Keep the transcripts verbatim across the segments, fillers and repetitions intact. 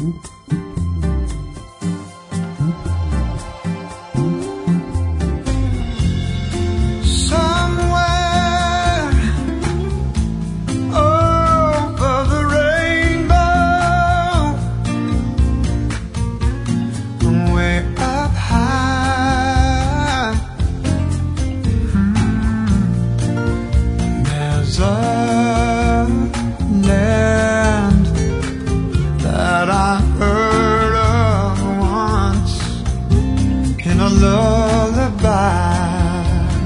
Lullaby.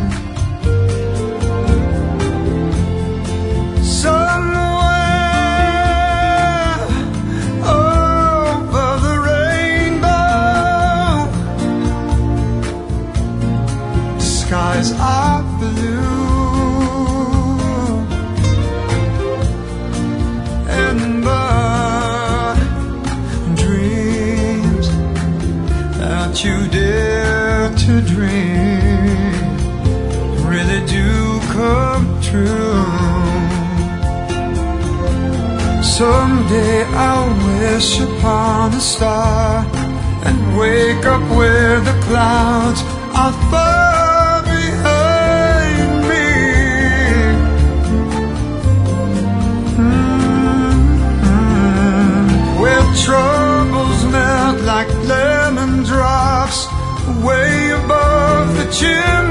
Somewhere over the rainbow, skies are blue, and the dreams that you dare to dream really do come true. Someday I'll wish upon a star and wake up where the clouds are far behind me. Mm-hmm. Where troubles melt like lemon drops way above the chill